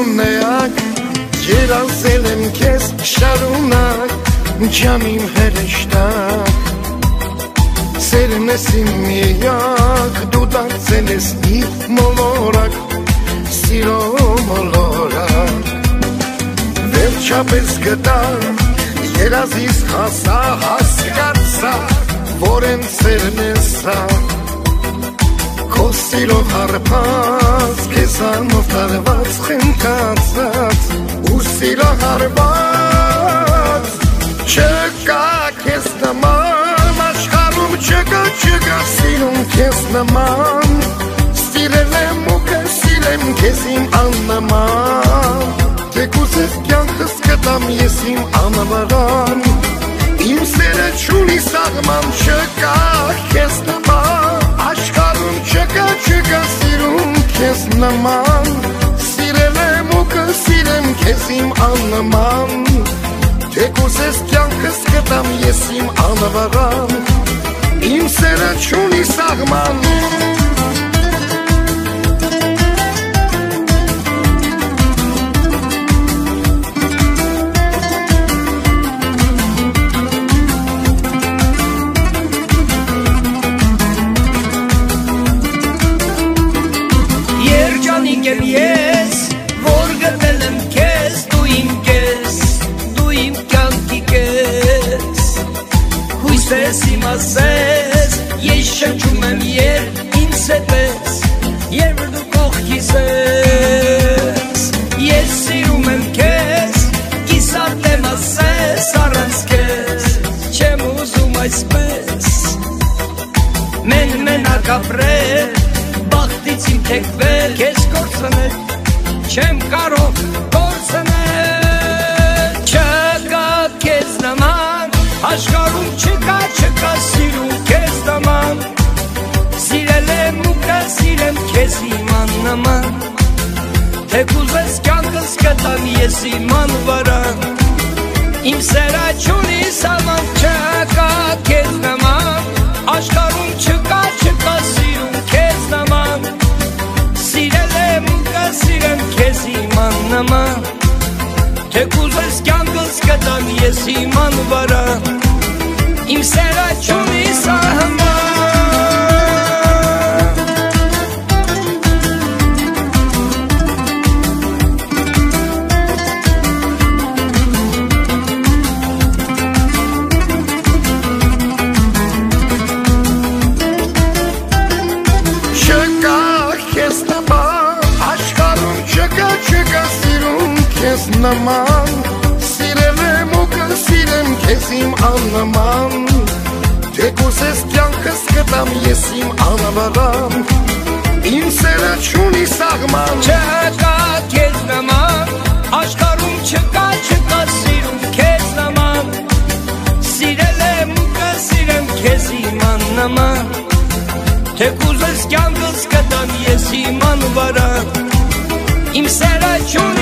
ունեակ երազել եմ քեզ շարունակ ջանիմ հրեշտակ սերն ես իմ միակ դու դարձել ես իմ մոլորակ սիրո մոլորակ վերջապես գտա երազիս հասա հասկացա որ եմ սերն ես քո սիրով հարբած քեզ անով տարված խնդացած ու սիրո հարբած չկա քեզ նման աշխարհում չկա սիրում քեզ նման սիրել եմ ու կսիրեմ քեզ իմ աննման թեկուզ ես կյանքս կտամ ես իմ անվարան իմ սերը չունի սաղման չկա քեզ նման աշխարհում չկա սիրում քեզ նման սիրել եմ ու կսիրեմ քեզ իմ աննման թեկուզ ես կյանքս կտամ ես իմ անվարան իմ սերը չունի սաղման Ես որ գտել եմ քեզ դու իմ կես դու իմ կյանքի կես հույս ես իմ ասես ես շնչում եմ երբ ինձ հետ ես երբ դու կողքիս ես ես սիրում եմ քեզ կիսատ եմ ասես առանց քեզ չեմ ուզում այսպես մենակ ապրել բախտից իմ թեքվել քեզ կորցնել չեմ կարող կորցնել չկա քեզ նման աշխարհում չկա սիրում քեզ նման սիրել եմ ու կսիրեմ քեզ իմ աննման թեկուզ ես կյանքս կտամ ես իմ անվարան իմ սերը չունի սահման չկա քեզ նման աշխարհում չկա սիրում քեզ նման սիրել եմ ու կսիրեմ քեզ իմ աննման թեկուզ ես կյանքս կտամ ես իմ անվարան իմ սերը չունի սահման նման սիրել եմ ու կսիրեմ քեզ իմ աննման թեկուզ ես կյանքս կտամ ես իմ անվարան իմ սերը չունի սաղման չկա քեզ նման աշխարհում չկա սիրում քեզ նման սիրել եմ ու կսիրեմ քեզ իմ աննման թեկուզ ես կյանքս կտամ ես իմ անվարան իմ սերը չունի